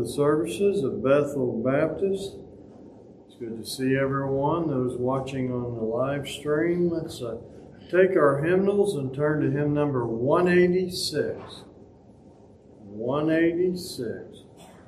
the services of Bethel Baptist. It's good to see everyone, those watching on the live stream. Let's take our hymnals and turn to hymn number 186. 186.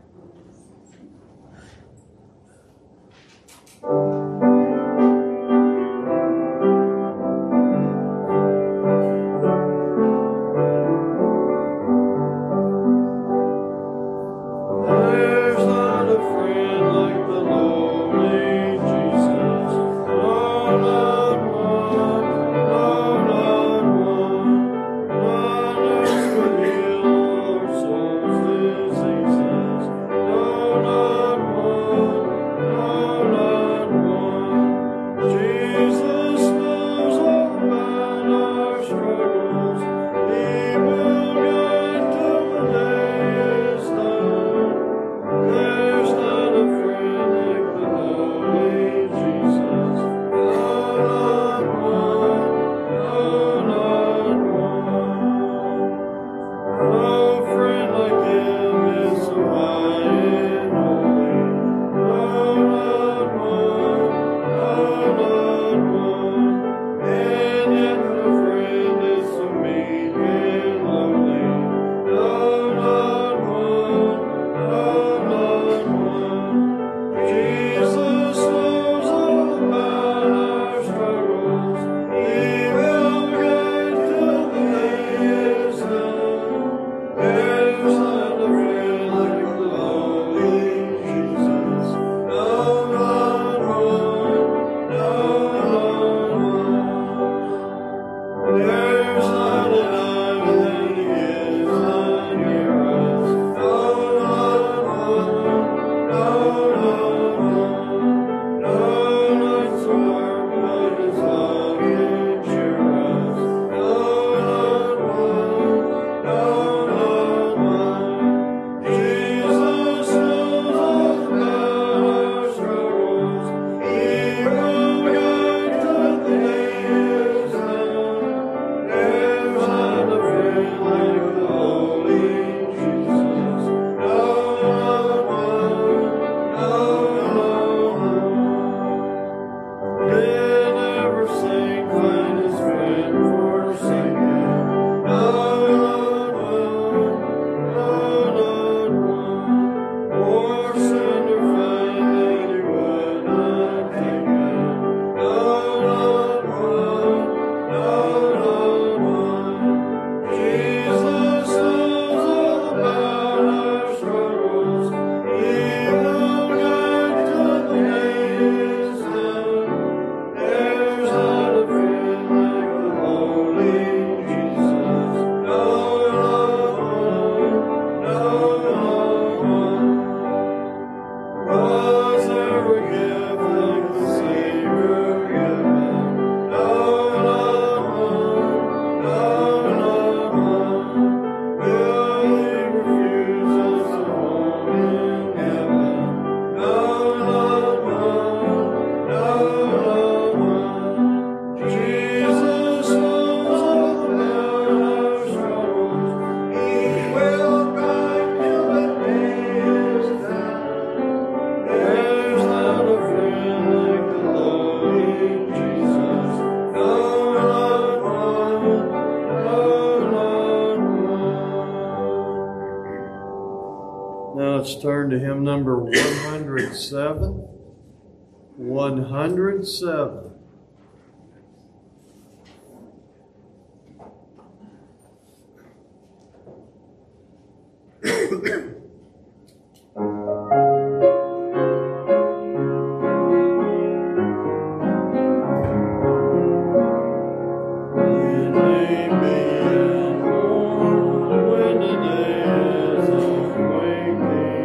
Let's turn to hymn number 107. 107.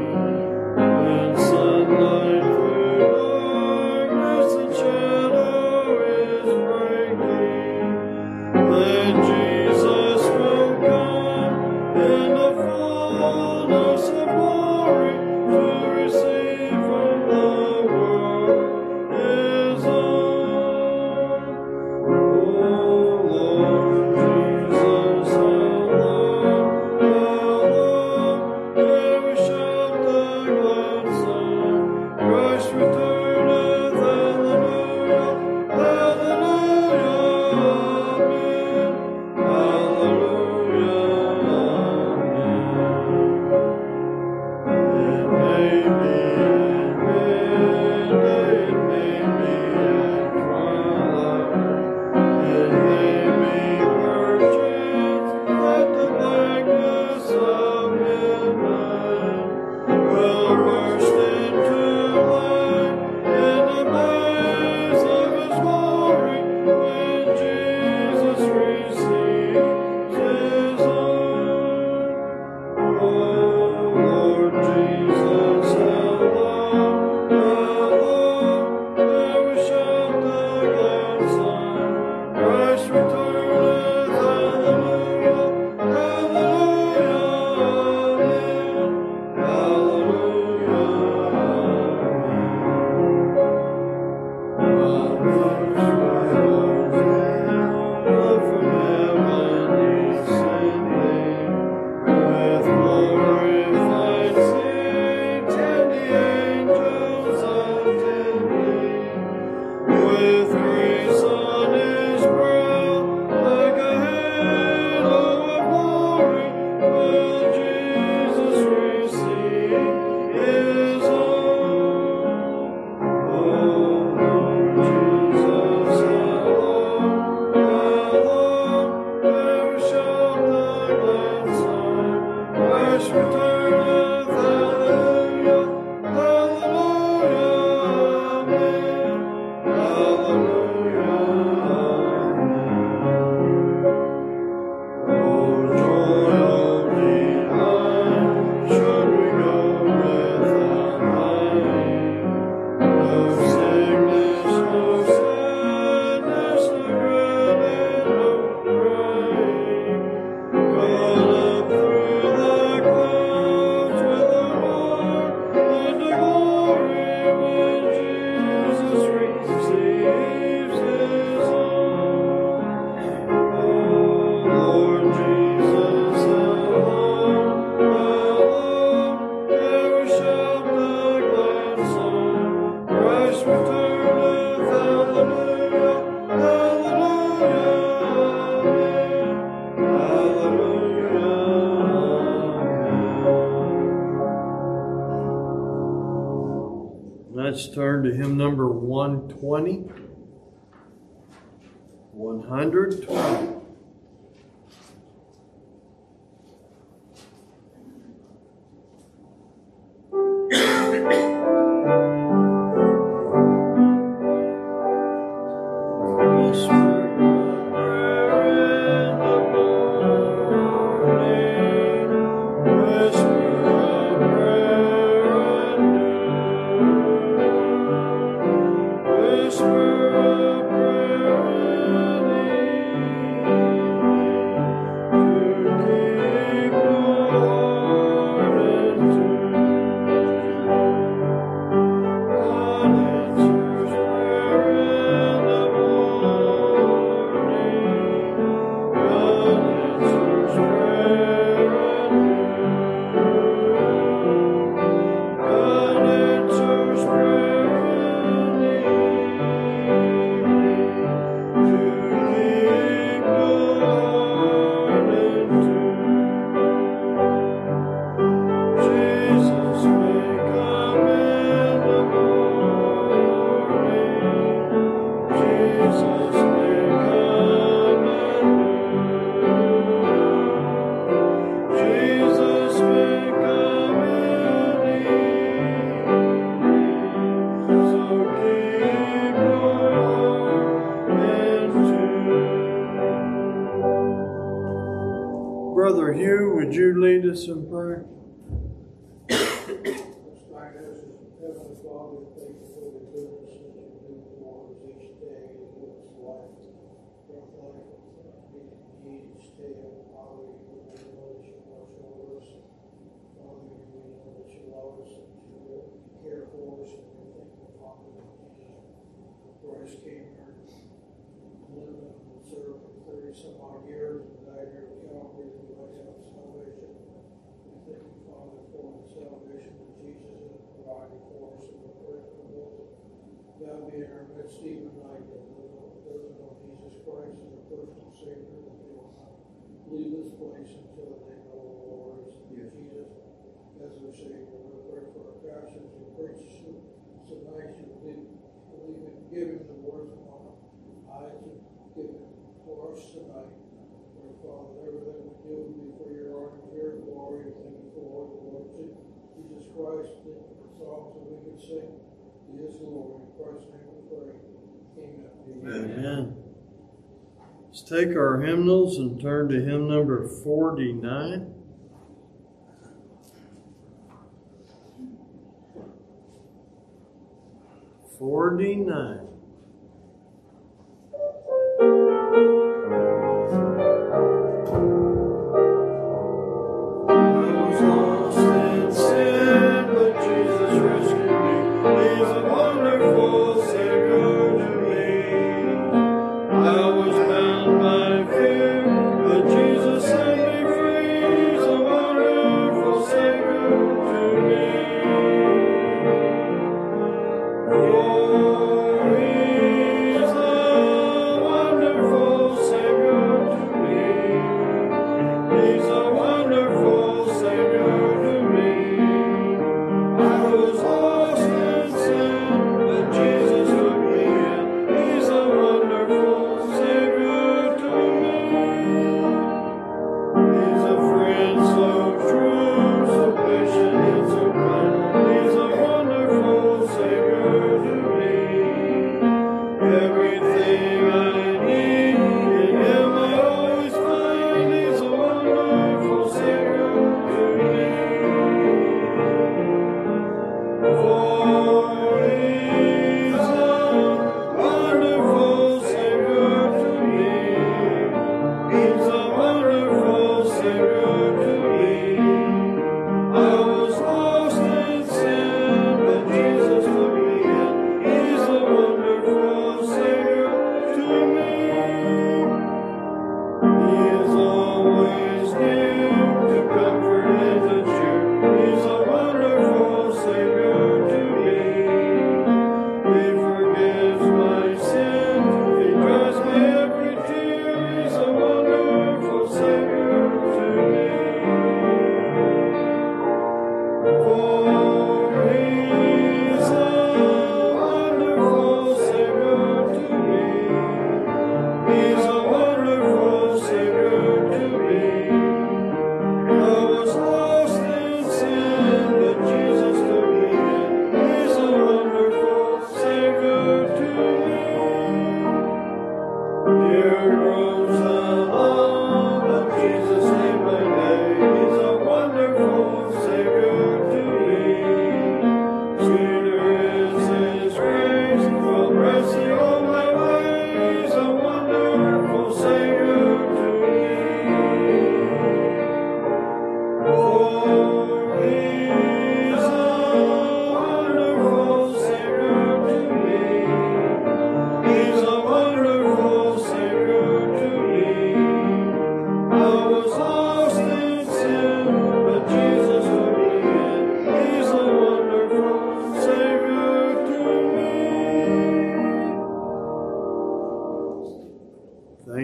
Sunlight through darkness and shadow. let's turn to hymn number 120. 120. Brother Hugh, would you lead us in prayer? Stephen Knight, that doesn't know Jesus Christ as a personal Savior, that they will not leave this place until they know the Lord as Jesus as their Savior. We pray for our pastors who preach tonight, you believe in giving the words of our eyes and giving for us tonight. Lord Father, everything we do will be for your honor and your glory. Thank you for the Lord Jesus Christ, the songs that we can sing. He is Lord. In Christ's name we pray. Amen. Amen. Let's take our hymnals and turn to hymn number 49. 49. Glory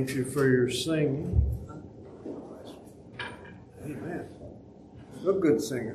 Thank you for your singing. Amen. A good singer.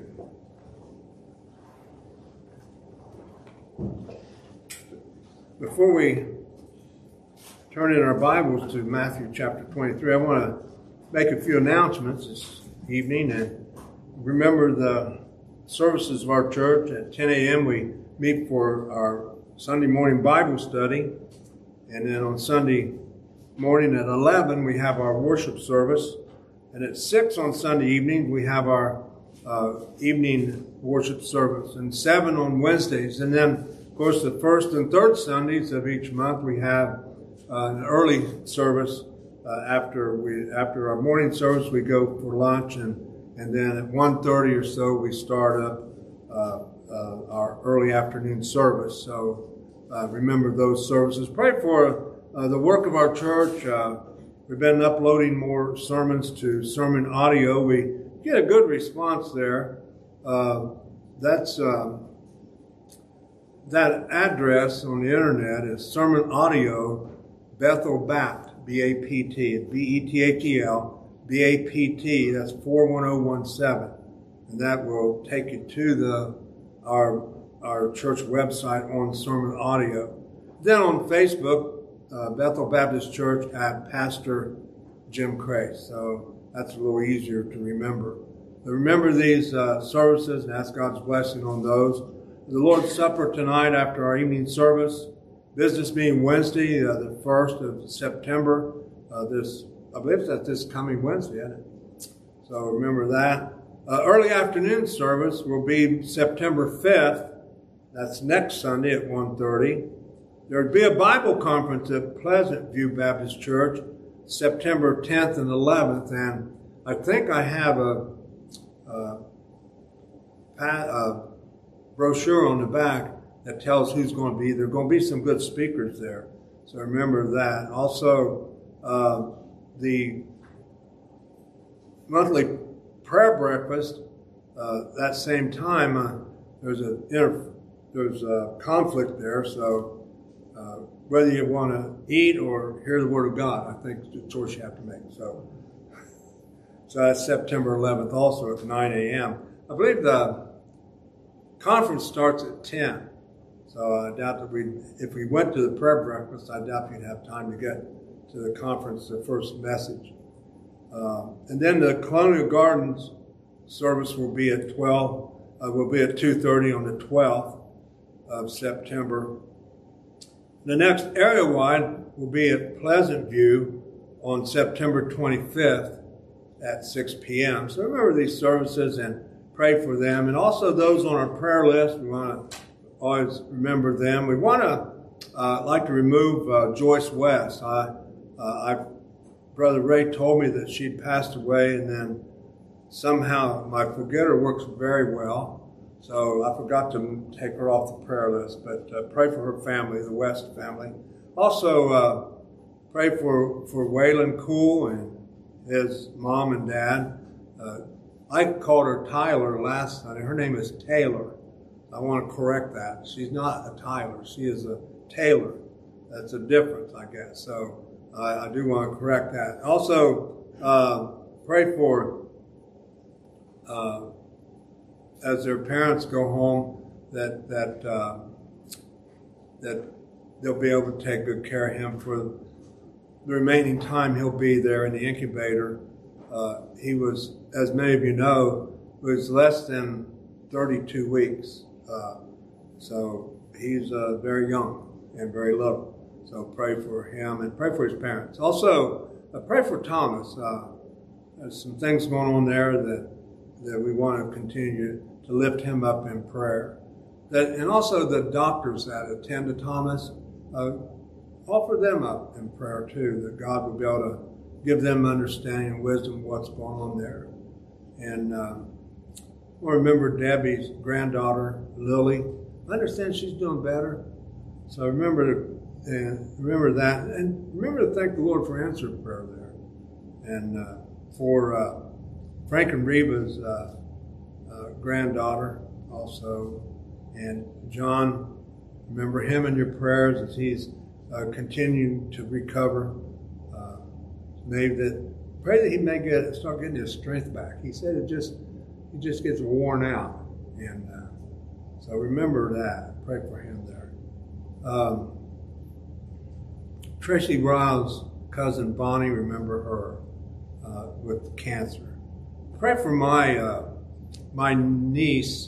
Before we turn in our Bibles to Matthew chapter 23, I want to make a few announcements this evening. And remember the services of our church at 10 a.m. we meet for our Sunday morning Bible study. And then on Sunday morning at 11 we have our worship service. And at 6 on Sunday evening we have our evening worship service. And 7 on Wednesdays. And then, of course, the first and third Sundays of each month we have an early service. After our morning service we go for lunch, and then at 1:30 or so we start up our early afternoon service. So remember those services. Pray for the work of our church. We've been uploading more sermons to Sermon Audio. We get a good response there. That address on the internet is Sermon Audio Bethel Bapt, B-A-P-T, B-E-T-H-E-L, B-A-P-T, that's 41017. And that will take you to our church website on Sermon Audio. Then on Facebook, Bethel Baptist Church at Pastor Jim Cray. So that's a little easier to remember. But remember these services and ask God's blessing on those. The Lord's Supper tonight after our evening service. Business meeting Wednesday, the 1st of September. I believe that's this coming Wednesday, isn't it? So remember that. Early afternoon service will be September 5th. That's next Sunday at 1:30. There would be a Bible conference at Pleasant View Baptist Church, September 10th and 11th. And I think I have a brochure on the back that tells who's going to be. There are going to be some good speakers there. So remember that. Also, the monthly prayer breakfast, that same time, there's a conflict there. So whether you want to eat or hear the Word of God, I think it's a choice you have to make. So that's September 11th also at 9 a.m. I believe the conference starts at 10. So I doubt that if we went to the prayer breakfast, I doubt we'd have time to get to the conference, the first message. And then the Colonial Gardens service will be at 2:30 on the 12th of September. The next area-wide will be at Pleasant View on September 25th at 6 p.m. So remember these services and pray for them. And also those on our prayer list, we want to always remember them. We want to like to remove Joyce West. Brother Ray told me that she'd passed away, and then somehow my forgetter works very well. So I forgot to take her off the prayer list, but pray for her family, the West family. Also, pray for Waylon Cool and his mom and dad. I called her Tyler last Sunday. Her name is Taylor. I want to correct that. She's not a Tyler. She is a Taylor. That's a difference, I guess. So I do want to correct that. Also, pray for as their parents go home, that they'll be able to take good care of him for the remaining time he'll be there in the incubator. He was, as many of you know, was less than 32 weeks. So he's very young and very little. So pray for him and pray for his parents. Also, pray for Thomas. There's some things going on there that we want to continue to lift him up in prayer. And also the doctors that attend to Thomas, offer them up in prayer too, that God will be able to give them understanding and wisdom of what's going on there. And we'll remember Debbie's granddaughter, Lily. I understand she's doing better. So remember that. And remember to thank the Lord for answered prayer there. And for Frank and Reba's granddaughter also. And John, remember him in your prayers as he's continuing to recover. pray that he may start getting his strength back. He said he just gets worn out. And so remember that. Pray for him there. Tracy Riles' cousin Bonnie, remember her with cancer. Pray for my niece,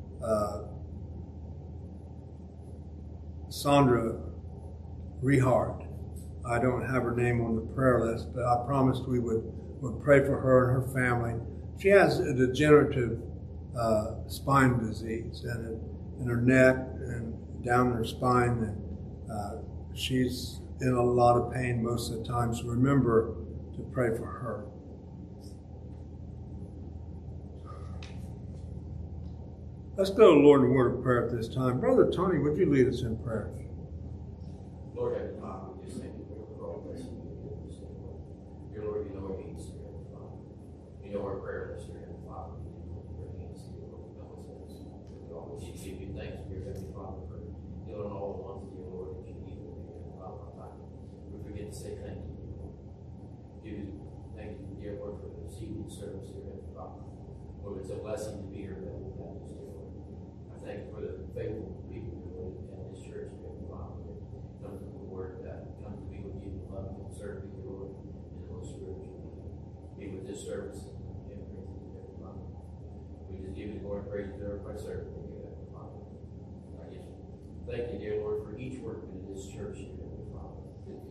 Sandra Rehart. I don't have her name on the prayer list, but I promised we would pray for her and her family. She has a degenerative spine disease in her neck and down her spine, and she's in a lot of pain most of the time, so remember to pray for her. Let's go to the Lord in word of prayer at this time. Brother Tony, would you lead us in prayer? Lord, Heavenly Father, we just thank you for all this. Dear Lord, you know our needs, dear Heavenly Father. You know our prayer list, dear Heavenly Father. Your hands, dear Lord, you know us. We always give you thanks, dear Heavenly Father, for healing all the ones, dear Lord, that you need, dear Heavenly Father. We forget to say thank you, dear Lord. Thank you, dear Lord, for the receiving service, dear Heavenly Father. Lord, it's a blessing to be here, dear Lord. Thank you for the faithful people who live in this church, Heavenly Father, that come to the Word, that come to be with you, love and serve you, Lord, in the most spiritual way. Be with this service and praise you, Heavenly Father. We just give you more praise to our servant, dear Heavenly Father. I just thank you, dear Lord, for each workman in this church, dear Heavenly Father.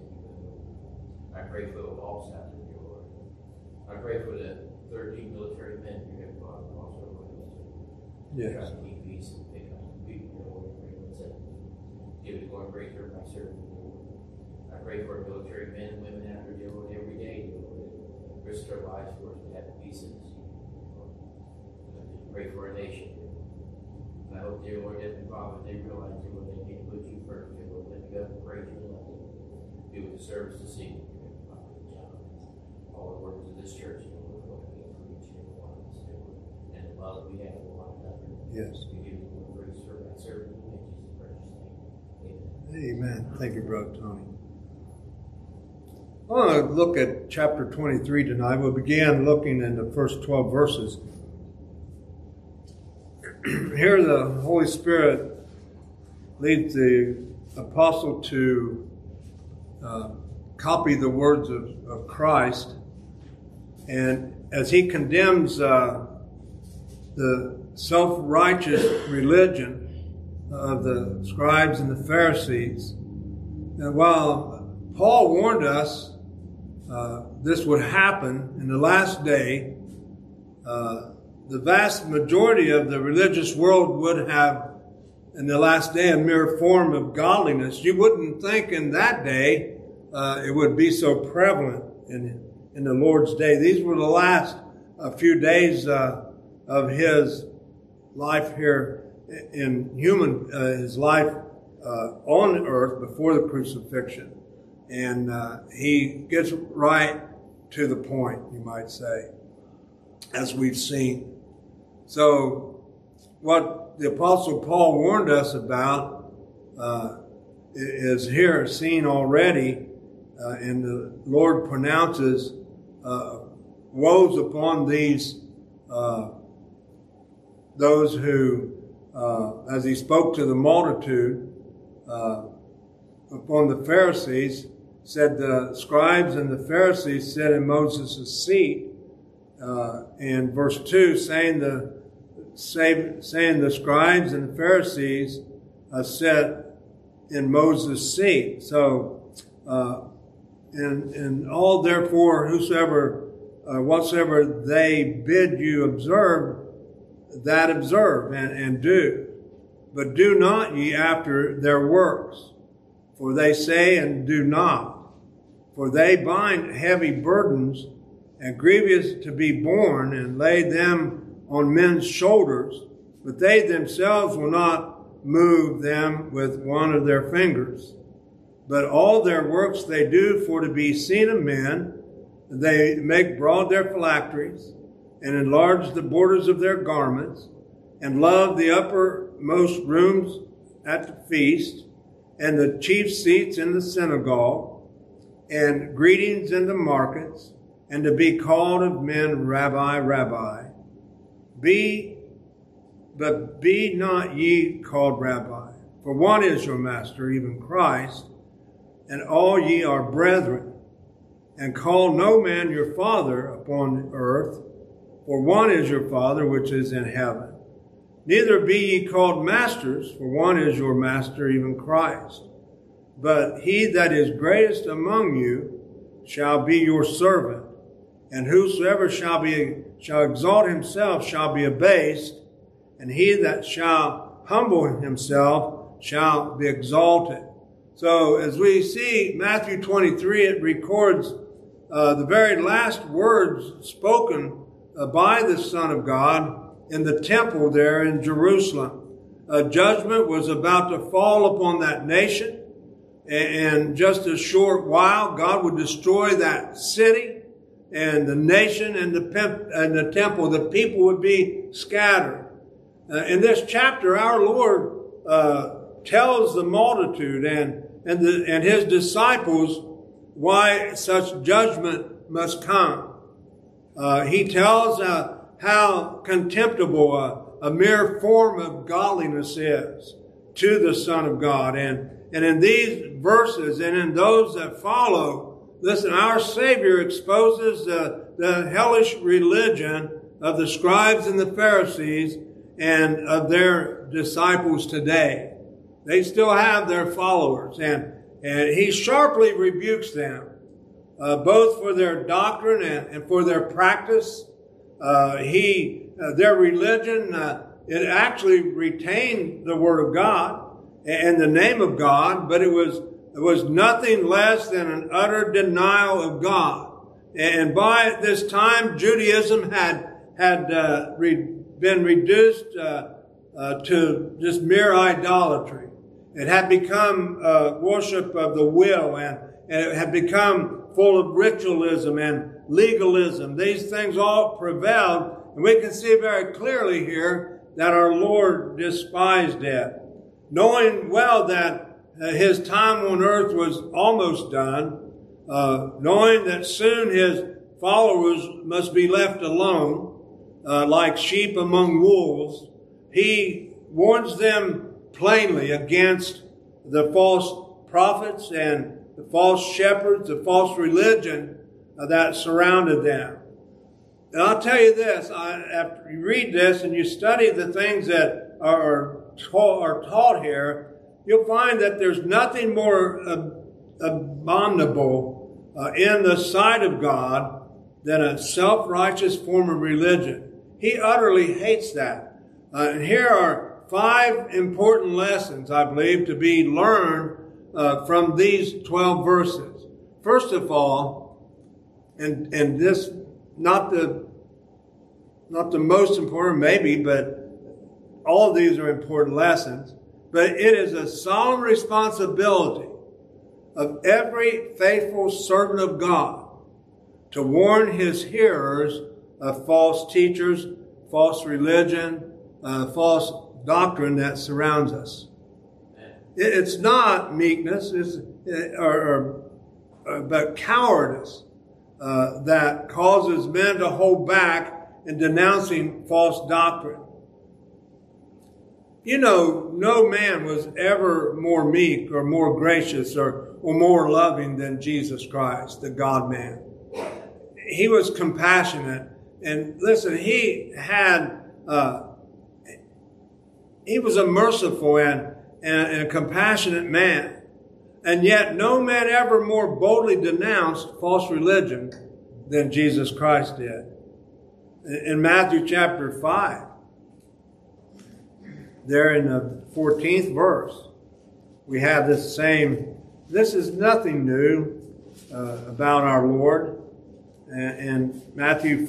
I pray for the lost out there, dear Lord. I pray for the 13 military men, dear Heavenly Father, also with us. Yes. Try to keep peace and pick up the people, dear Lord, and bring them in. Give it glory and praise to my servant, dear Lord. I pray for our military men and women out there, dear Lord, every day, dear Lord, that risk their lives for us to have peace in this kingdom, dear Lord. I just pray for our nation, dear Lord. And I hope, dear Lord, Heavenly Father, they realize, dear Lord, they can't put you first, dear Lord. Let me go and praise you and love you. Be with the service this evening, dear Heavenly Father, John. All the workers of this church, dear Lord, Lord, be for each and every one of us, dear Lord. And the love we have for one another. Yes. We give you the praise for that servant in Jesus' precious name. Amen. Amen. Thank you, Brother Tony. I want to look at chapter 23 tonight. We'll begin looking in the first 12 verses. Here the Holy Spirit leads the apostle to copy the words of Christ. And as he condemns the self-righteous religion of the scribes and the Pharisees, and while Paul warned us this would happen in the last day, the vast majority of the religious world would have in the last day a mere form of godliness. You wouldn't think in that day it would be so prevalent in the Lord's day. These were the last few days of his life here in his life on earth before the crucifixion. And he gets right to the point, you might say, as we've seen. So what the Apostle Paul warned us about is here seen already, and the Lord pronounces woes upon those who, as he spoke to the multitude, upon the Pharisees, said the scribes and the Pharisees sat in Moses' seat, in verse 2, saying the scribes and the Pharisees sat in Moses' seat. So, and all therefore, whatsoever they bid you observe, that observe and do. But do not ye after their works, for they say and do not. For they bind heavy burdens and grievous to be borne, and lay them on men's shoulders, but they themselves will not move them with one of their fingers. But all their works they do for to be seen of men. They make broad their phylacteries, and enlarge the borders of their garments, and love the uppermost rooms at the feast, and the chief seats in the synagogue, and greetings in the markets, and to be called of men, Rabbi, Rabbi. But be not ye called Rabbi, for one is your master, even Christ, and all ye are brethren. And call no man your father upon earth, for one is your Father which is in heaven. Neither be ye called masters, for one is your master, even Christ. But he that is greatest among you shall be your servant, and whosoever shall exalt himself shall be abased, and he that shall humble himself shall be exalted. So as we see Matthew 23, it records the very last words spoken by the Son of God in the temple there in Jerusalem. Judgment was about to fall upon that nation. And just a short while, God would destroy that city and the nation and the temple. The people would be scattered. In this chapter, our Lord tells the multitude and his disciples why such judgment must come. He tells how contemptible a mere form of godliness is to the Son of God. And in these verses and in those that follow, listen, our Savior exposes the hellish religion of the scribes and the Pharisees and of their disciples today. They still have their followers, and he sharply rebukes them, both for their doctrine and for their practice. Their religion, it actually retained the Word of God and the name of God, but it was nothing less than an utter denial of God. And by this time, Judaism had been reduced to just mere idolatry. It had become worship of the will, and it had become full of ritualism and legalism. These things all prevailed, and we can see very clearly here that our Lord despised it. Knowing well that his time on earth was almost done, knowing that soon his followers must be left alone, like sheep among wolves, he warns them plainly against the false prophets and the false shepherds, the false religion that surrounded them. And I'll tell you this, after you read this and you study the things that are taught here, you'll find that there's nothing more abominable in the sight of God than a self-righteous form of religion. He utterly hates that. And here are 5 important lessons, I believe, to be learned from these 12 verses. First of all, and this not the most important maybe, but all of these are important lessons, but it is a solemn responsibility of every faithful servant of God to warn his hearers of false teachers, false religion, false doctrine that surrounds us. It's not meekness, but cowardice that causes men to hold back in denouncing false doctrine. You know, no man was ever more meek or more gracious or more loving than Jesus Christ, the God-man. He was compassionate. And listen, he was a merciful and a compassionate man. And yet no man ever more boldly denounced false religion than Jesus Christ did. In Matthew chapter 5, there in the 14th verse, we have this is nothing new about our Lord. And Matthew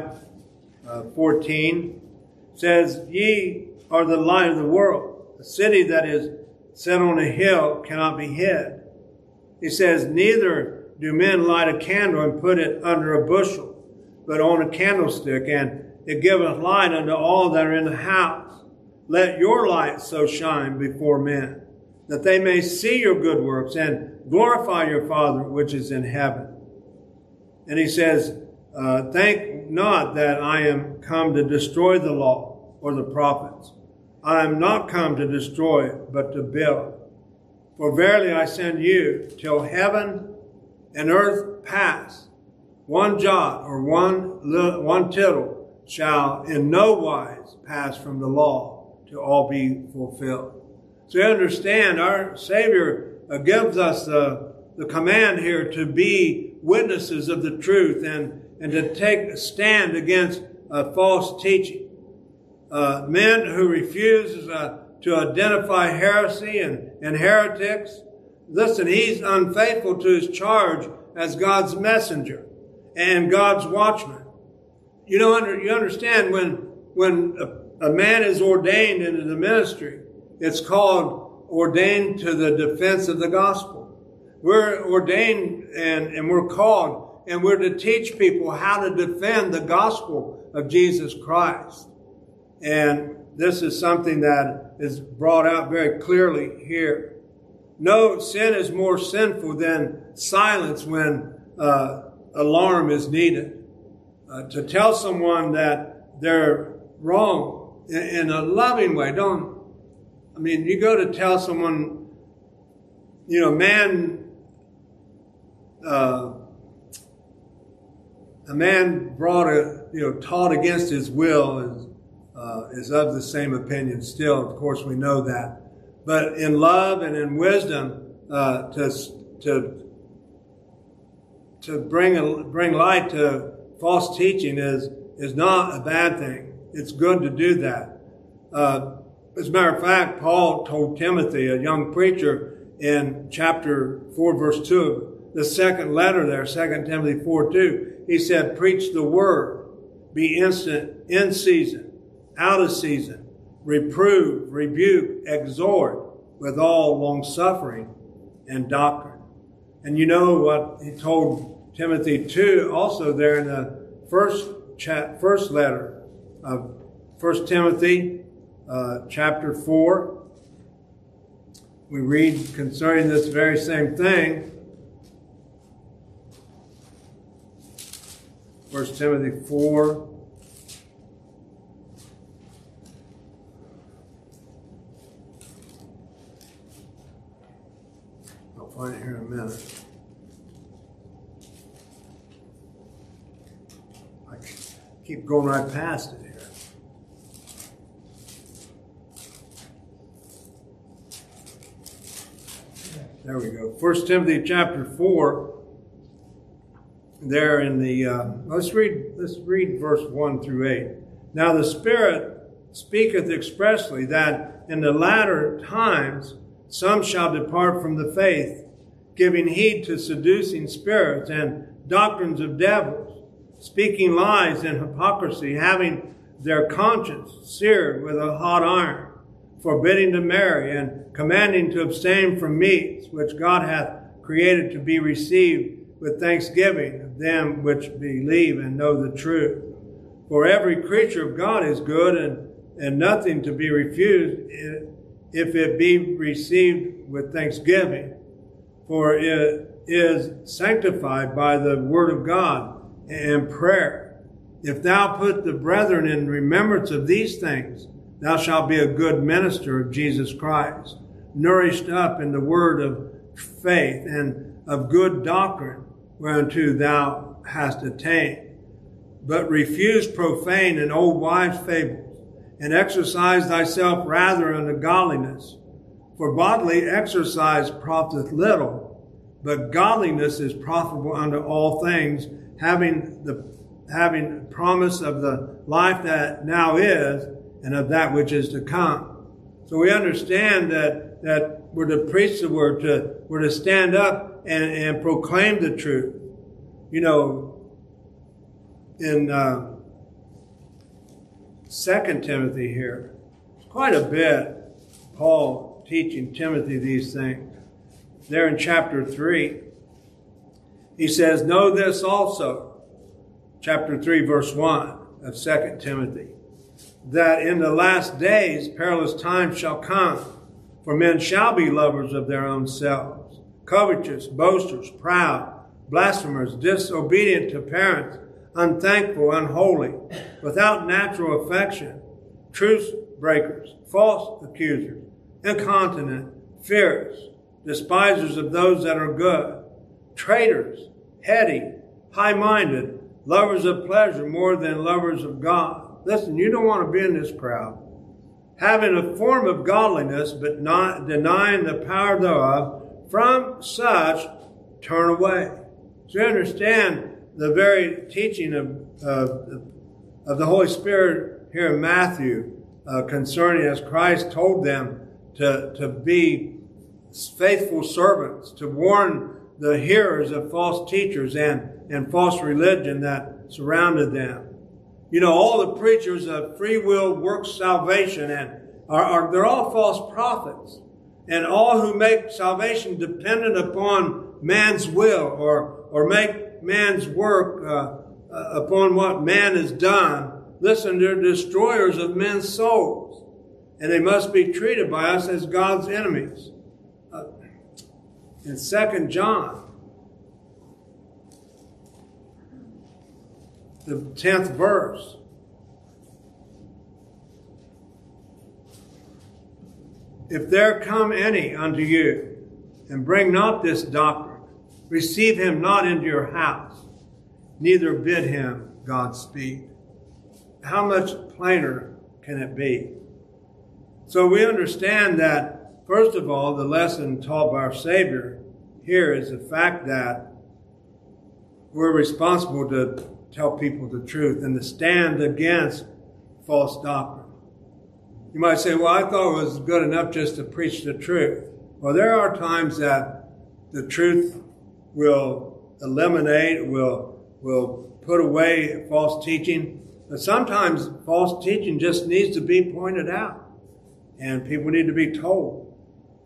5:14 says, "Ye are the light of the world. A city that is set on a hill cannot be hid." He says, "Neither do men light a candle and put it under a bushel, but on a candlestick, and it giveth light unto all that are in the house. Let your light so shine before men, that they may see your good works and glorify your Father which is in heaven. And he says, think not that I am come to destroy the law or the prophets. I am not come to destroy, but to build. For verily I send you till heaven and earth pass. One jot or one tittle shall in no wise pass from the law to all be fulfilled. So you understand, our Savior gives us the command here to be witnesses of the truth and to take a stand against false teaching. Men who refuse to identify heresy and heretics, listen, he's unfaithful to his charge as God's messenger and God's watchman. You understand when a man is ordained into the ministry, it's called ordained to the defense of the gospel. We're ordained and we're called and we're to teach people how to defend the gospel of Jesus Christ. And this is something that is brought out very clearly here. No sin is more sinful than silence when alarm is needed. To tell someone that they're wrong in a loving way. You go to tell someone, a man taught against his will is of the same opinion still. Of course, we know that. But in love and in wisdom, to bring light to false teaching is not a bad thing. It's good to do that. As a matter of fact, Paul told Timothy, a young preacher, in chapter 4, verse 2, the second letter there, 2 Timothy 4:2, he said, preach the word, be instant, in season, out of season, reprove, rebuke, exhort with all long-suffering and doctrine. And you know what he told Timothy too, also there in the first letter of 1 Timothy, chapter 4. We read concerning this very same thing. 1 Timothy 4. I'll find it here in a minute. I keep going right past it here. There we go. 1 Timothy chapter 4. There in the, let's read verse 1 through 8. Now the Spirit speaketh expressly that in the latter times some shall depart from the faith, giving heed to seducing spirits and doctrines of devils, speaking lies and hypocrisy, having their conscience seared with a hot iron, forbidding to marry, and commanding to abstain from meats, which God hath created to be received with thanksgiving of them which believe and know the truth. For every creature of God is good, and nothing to be refused if it be received with thanksgiving. For it is sanctified by the word of God and prayer. If thou put the brethren in remembrance of these things, thou shalt be a good minister of Jesus Christ, nourished up in the word of faith and of good doctrine, whereunto thou hast attained. But refuse profane and old wives' fables, and exercise thyself rather unto godliness. For bodily exercise profiteth little, but godliness is profitable unto all things, having promise of the life that now is, and of that which is to come. So we understand that we're to preach the word, we're to stand up and proclaim the truth. In 2 Timothy here, quite a bit, Paul teaching Timothy these things. There in chapter 3, he says, know this also, chapter 3, verse 1 of 2 Timothy, that in the last days perilous times shall come, For men shall be lovers of their own selves, covetous, boasters, proud, blasphemers, disobedient to parents, unthankful, unholy, without natural affection, truce breakers, false accusers, incontinent, fierce, despisers of those that are good, traitors, heady, high-minded, lovers of pleasure more than lovers of God. Listen, you don't want to be in this crowd. Having a form of godliness, but not denying the power thereof, from such turn away. So you understand the very teaching of the Holy Spirit here in Matthew concerning, as Christ told them to be faithful servants, to warn the hearers of false teachers and false religion that surrounded them. You know, all the preachers of free will works salvation and they're all false prophets. And all who make salvation dependent upon man's will or make man's work upon what man has done, listen, they're destroyers of men's souls. And they must be treated by us as God's enemies. In 2 John, the 10th verse, if there come any unto you, and bring not this doctrine, receive him not into your house, neither bid him Godspeed. How much plainer can it be? So we understand that, first of all, the lesson taught by our Savior here is the fact that we're responsible to tell people the truth and to stand against false doctrine. You might say, well, I thought it was good enough just to preach the truth. Well, there are times that the truth will eliminate, will put away false teaching. But sometimes false teaching just needs to be pointed out. And people need to be told.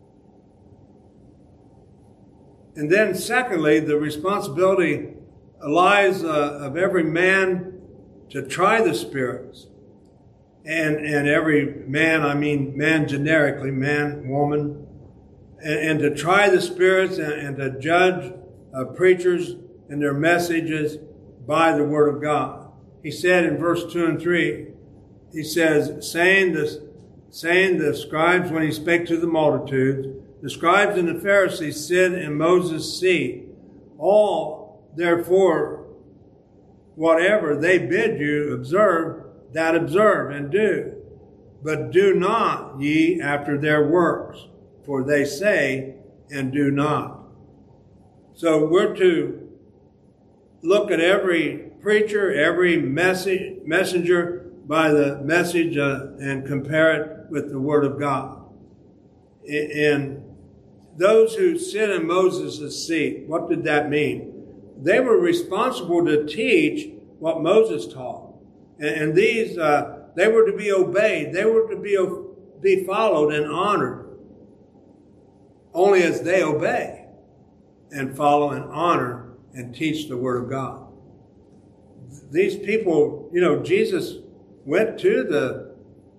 And then secondly, the responsibility lies of every man to try the spirits. And every man, I mean man generically, man, woman, and to try the spirits and to judge preachers and their messages by the Word of God. He said in verse 2 and 3, he says, saying the scribes, when he spake to the multitudes, the scribes and the Pharisees sit in Moses' seat. All, therefore, whatever they bid you observe, that observe and do. But do not ye after their works, for they say and do not. So we're to look at every preacher, every messenger by the message and compare it with the Word of God. And those who sit in Moses' seat, what did that mean? They were responsible to teach what Moses taught. And these, they were to be obeyed. They were to be followed and honored only as they obey and follow and honor and teach the Word of God. These people, you know, Jesus went to the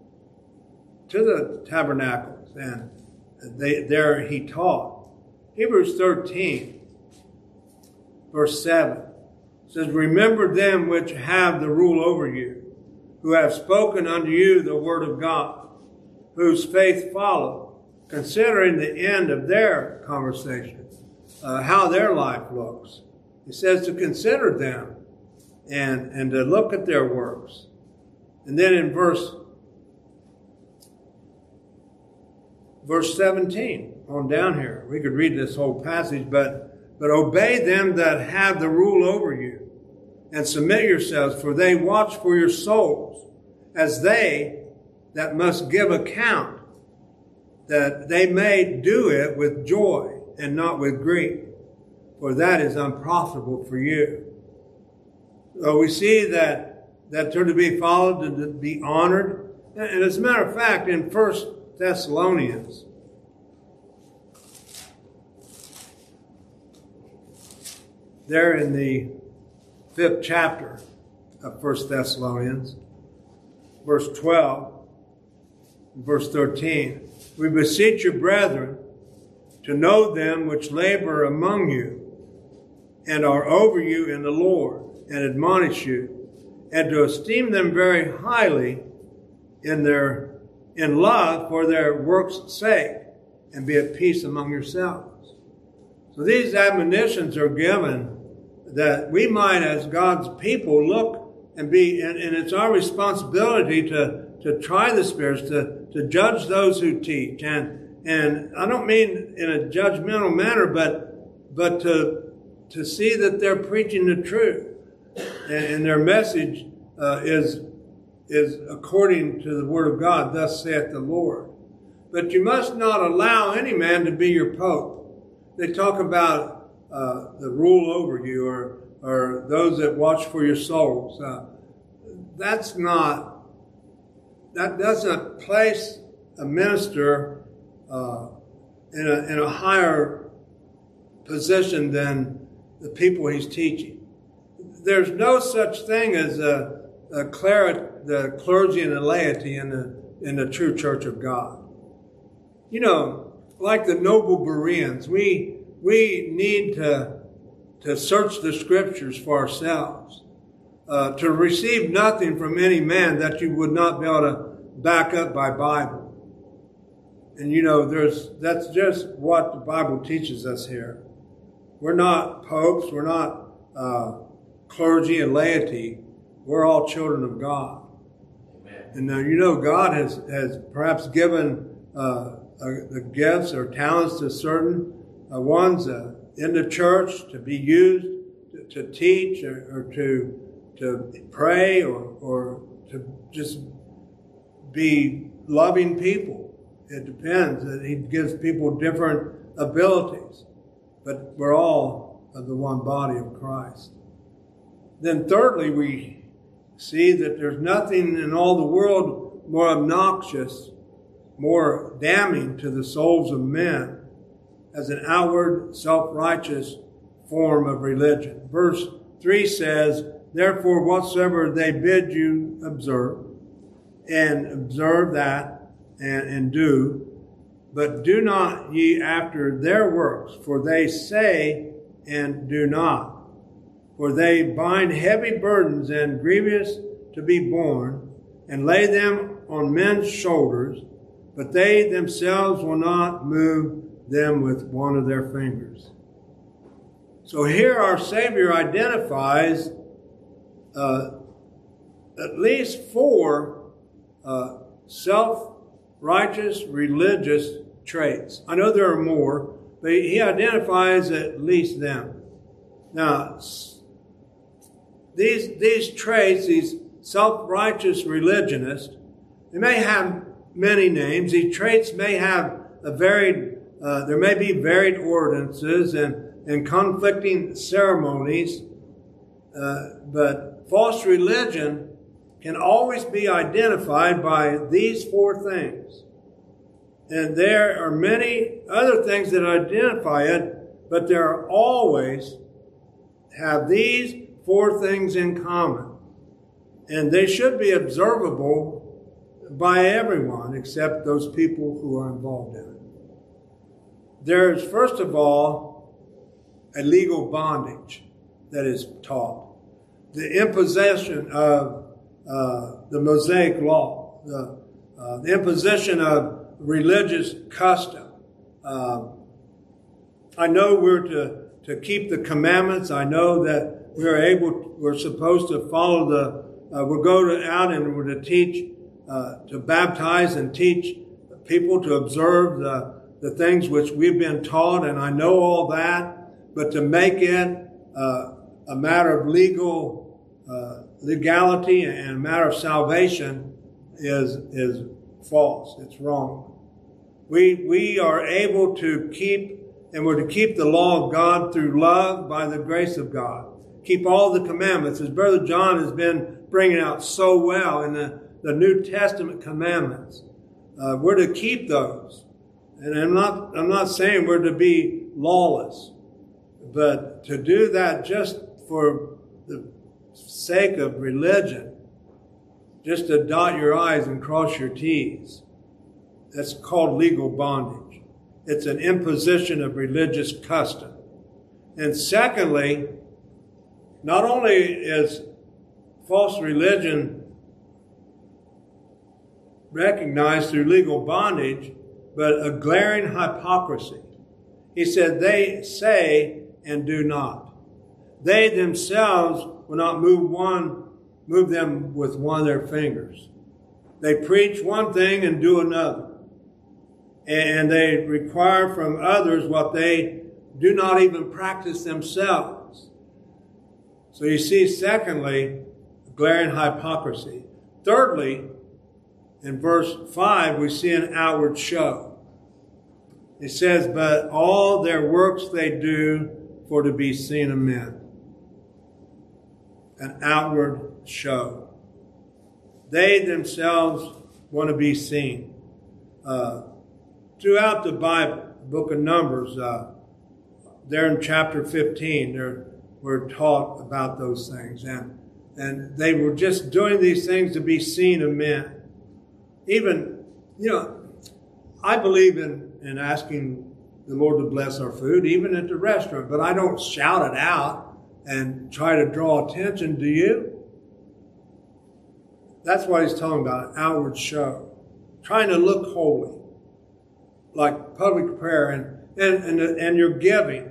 tabernacles and there he taught. Hebrews 13, verse 7 says, remember them which have the rule over you, who have spoken unto you the word of God, whose faith follow, considering the end of their conversation, how their life looks. He says to consider them and to look at their works. And then in verse 17, on down here, we could read this whole passage, but obey them that have the rule over you, and submit yourselves, for they watch for your souls, as they that must give account, that they may do it with joy and not with grief, for that is unprofitable for you. So we see that they're to be followed and to be honored. And as a matter of fact, in 1 Thessalonians, there in the 5th chapter of 1 Thessalonians, verse 12, verse 13, we beseech you, brethren, to know them which labor among you and are over you in the Lord, and admonish you, and to esteem them very highly in love for their works' sake, and be at peace among yourselves. So these admonitions are given that we might, as God's people, look and be, and it's our responsibility to try the spirits, to judge those who teach. And I don't mean in a judgmental manner, but to see that they're preaching the truth, and their message is according to the word of God, thus saith the Lord. But you must not allow any man to be your pope. They talk about the rule over you, or those that watch for your souls. That doesn't place a minister in a higher position than the people he's teaching. There's no such thing as the clergy and the laity in the true church of God. You know, like the noble Bereans, we need to search the scriptures for ourselves, to receive nothing from any man that you would not be able to back up by Bible. And you know, that's just what the Bible teaches us here. We're not popes, we're not clergy and laity. We're all children of God. Amen. And now, you know, God has perhaps given the gifts or talents to certain ones in the church to be used to teach or to pray or to just be loving people. It depends. He gives people different abilities. But we're all of the one body of Christ. Then thirdly, we see that there's nothing in all the world more obnoxious, more damning to the souls of men as an outward, self-righteous form of religion. Verse 3 says, therefore, whatsoever they bid you observe, and observe that and do, but do not ye after their works, for they say and do not. For they bind heavy burdens and grievous to be borne, and lay them on men's shoulders, but they themselves will not move them with one of their fingers. So here our Savior identifies at least 4 self-righteous religious traits. I know there are more, but he identifies at least them. Now, these traits, these self-righteous religionists, they may have many names. These traits may have there may be varied ordinances and conflicting ceremonies, but false religion can always be identified by these 4 things. And there are many other things that identify it, but there are always have these 4 things in common. And they should be observable by everyone except those people who are involved in it. There's, first of all, a legal bondage that is taught. The imposition of the Mosaic law, the imposition of religious custom. I know we're to keep the commandments. I know that we're supposed to follow we'll go out and we're to teach, to baptize and teach people to observe the things which we've been taught, and I know all that, but to make it a matter of legality and a matter of salvation is false. It's wrong. We are able to keep, and we're to keep the law of God through love by the grace of God. Keep all the commandments, as Brother John has been bringing out so well in the New Testament commandments. We're to keep those. And I'm not saying we're to be lawless, but to do that just for the sake of religion, just to dot your I's and cross your T's, That's called legal bondage. It's an imposition of religious custom. And secondly, not only is false religion recognized through legal bondage, but a glaring hypocrisy. He said, they say and do not. They themselves will not move them with one of their fingers. They preach one thing and do another. And they require from others what they do not even practice themselves. So you see, secondly, glaring hypocrisy. Thirdly, in verse 5, we see an outward show. It says, but all their works they do for to be seen of men. An outward show. They themselves want to be seen. Throughout the Bible, book of Numbers, there in chapter 15, we're taught about those things. And they were just doing these things to be seen of men. Even, I believe in asking the Lord to bless our food, even at the restaurant, but I don't shout it out and try to draw attention. Do you? That's what he's talking about, an outward show. Trying to look holy. Like public prayer and your giving.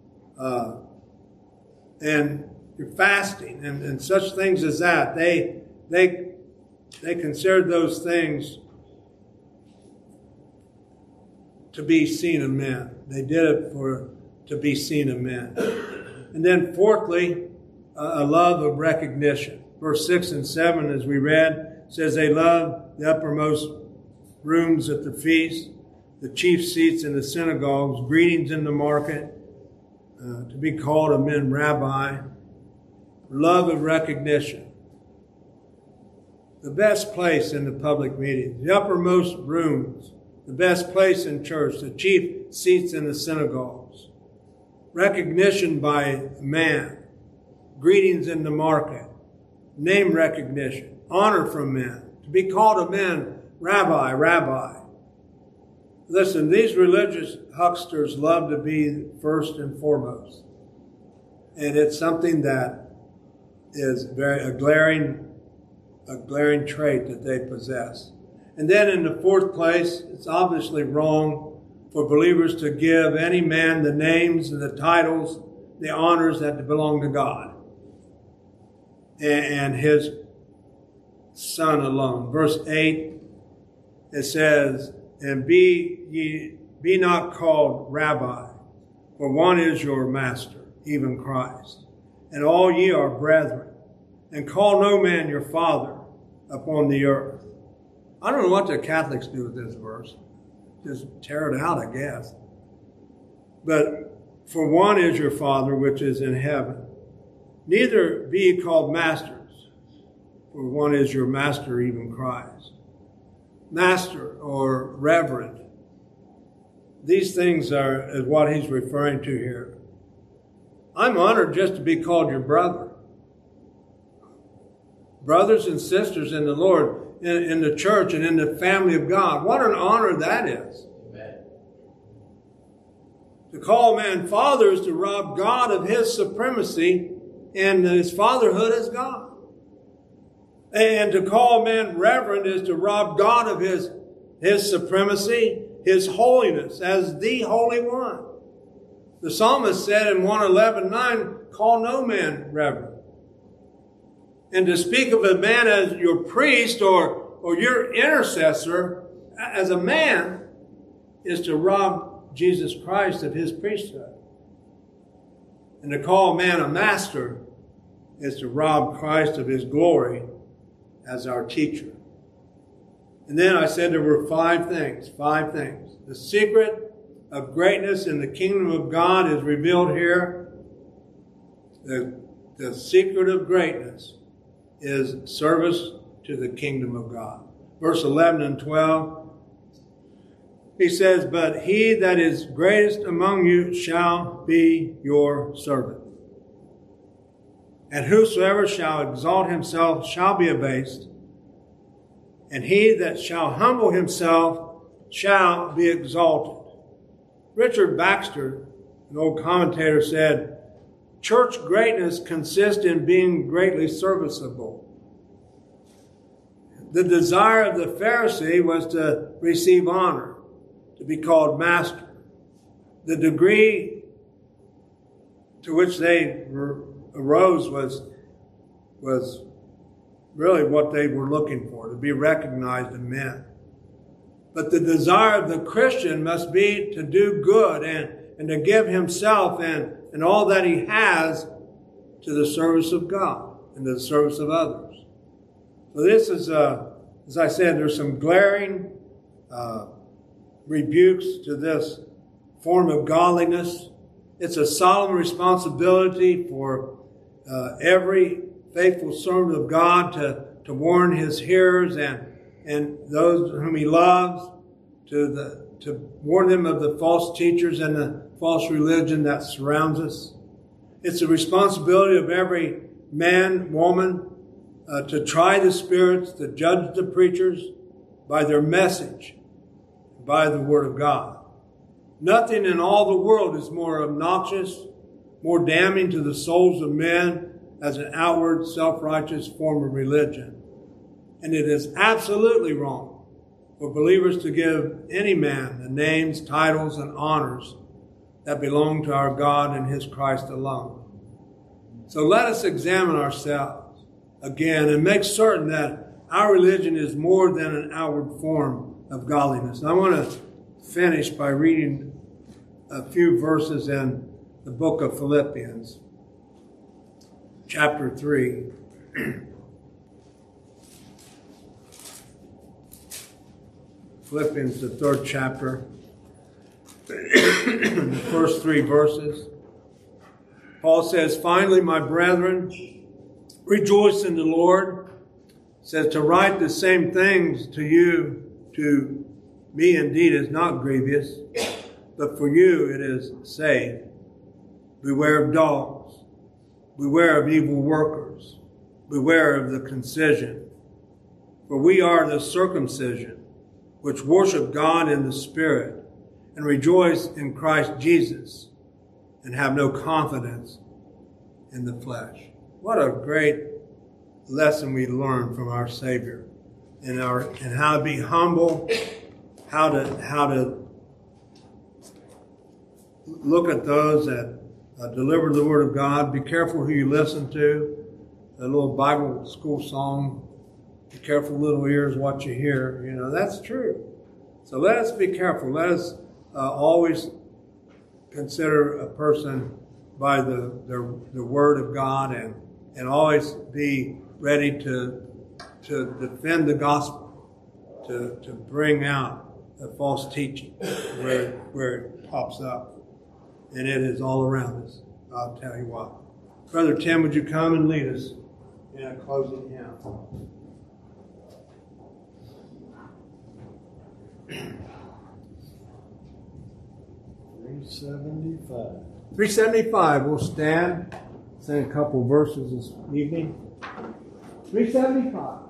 And your fasting and such things as that. They considered those things to be seen of men. They did it to be seen of men. And then fourthly, a love of recognition. Verse 6 and 7, as we read, says they love the uppermost rooms at the feast, the chief seats in the synagogues, greetings in the market, to be called of men rabbi. Love of recognition. The best place in the public meetings, the uppermost rooms, the best place in church, the chief seats in the synagogues. Recognition by man, greetings in the market, name recognition, honor from men, to be called of men, rabbi, rabbi. Listen, these religious hucksters love to be first and foremost. And it's something that is a glaring trait that they possess. And then in the fourth place, it's obviously wrong for believers to give any man the names and the titles, the honors that belong to God and his Son alone. Verse 8, it says, and be not called rabbi, for one is your master, even Christ. And all ye are brethren. And call no man your father upon the earth. I don't know what the Catholics do with this verse. Just tear it out, I guess. But for one is your Father which is in heaven. Neither be ye called masters, for one is your master, even Christ. Master or reverend. These things is what he's referring to here. I'm honored just to be called your brother. Brothers and sisters in the Lord, in the church and in the family of God. What an honor that is. Amen. To call man father is to rob God of his supremacy and his fatherhood as God. And to call man reverend is to rob God of his supremacy, his holiness as the Holy One. The psalmist said in 111:9, call no man reverend. And to speak of a man as your priest or your intercessor as a man is to rob Jesus Christ of his priesthood. And to call man a master is to rob Christ of his glory as our teacher. And then I said there were five things. The secret of greatness in the kingdom of God is revealed here. The secret of greatness is service to the kingdom of God. Verse 11 and 12, he says, but he that is greatest among you shall be your servant. And whosoever shall exalt himself shall be abased, and he that shall humble himself shall be exalted. Richard Baxter, an old commentator, said, church greatness consists in being greatly serviceable. The desire of the Pharisee was to receive honor, to be called master. The degree to which they arose was really what they were looking for, to be recognized in men. But the desire of the Christian must be to do good and to give himself and all that he has to the service of God and to the service of others. So this is, as I said, there's some glaring rebukes to this form of godliness. It's a solemn responsibility for every faithful servant of God to warn his hearers and those whom he loves, to warn them of the false teachers and the false religion that surrounds us. It's the responsibility of every man, woman, to try the spirits, to judge the preachers by their message, by the Word of God. Nothing in all the world is more obnoxious, more damning to the souls of men as an outward, self-righteous form of religion. And it is absolutely wrong for believers to give any man the names, titles, and honors that belong to our God and His Christ alone. So let us examine ourselves again and make certain that our religion is more than an outward form of godliness. And I want to finish by reading a few verses in the book of Philippians, chapter 3. Philippians, the 3rd chapter, the first 3 verses. Paul says, finally, my brethren, rejoice in the Lord. Says to write the same things to you, to me indeed is not grievous, but for you it is safe. Beware of dogs. Beware of evil workers. Beware of the concision. For we are the circumcision, which worship God in the Spirit, and rejoice in Christ Jesus, and have no confidence in the flesh. What a great lesson we learn from our Savior, and how to be humble, how to look at those that deliver the Word of God. Be careful who you listen to. A little Bible school song, be careful, little ears, what you hear. You know, that's true. So let us be careful. Let us always consider a person by the Word of God and always be ready to defend the gospel, to bring out the false teaching where it pops up. And it is all around us. I'll tell you what. Brother Tim, would you come and lead us in a closing hymn? 375. We'll stand, sing a couple verses this evening. 375.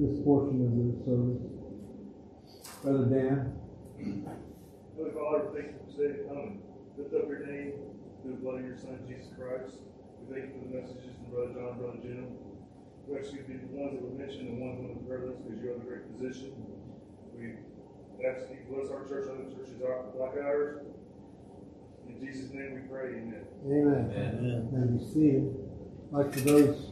this portion of the service. Brother Dan. Holy Father, thank you for today to come and lift up your name through the blood of your Son, Jesus Christ. We thank you for the messages from Brother John and Brother Jim. We actually be the ones that were mentioned and ones that were furthest because you are the great physician. We ask that you bless our church, other churches like ours. In Jesus' name we pray, amen. Amen. And you see it. Like for those